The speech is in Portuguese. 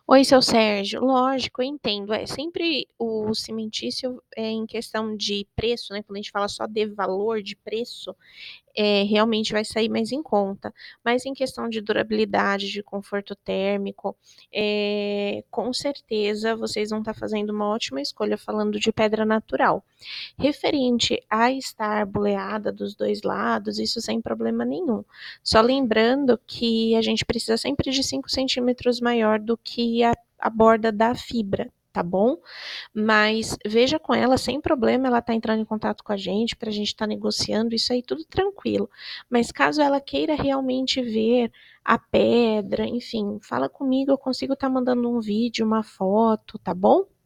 Oi, seu Sérgio. Lógico, eu entendo. É sempre o cimentício em questão de preço, né? Quando a gente fala só de valor de preço, realmente vai sair mais em conta. Mas em questão de durabilidade, de conforto térmico, com certeza vocês vão estar fazendo uma ótima escolha falando de pedra natural. Referente a estar boleada dos dois lados, isso sem problema nenhum. Só lembrando que a gente precisa sempre de 5 centímetros maior do que a borda da fibra, tá bom? Mas veja com ela, sem problema, ela tá entrando em contato com a gente para a gente estar negociando, isso aí tudo tranquilo. Mas caso ela queira realmente ver a pedra, enfim, fala comigo, eu consigo estar mandando um vídeo, uma foto, tá bom?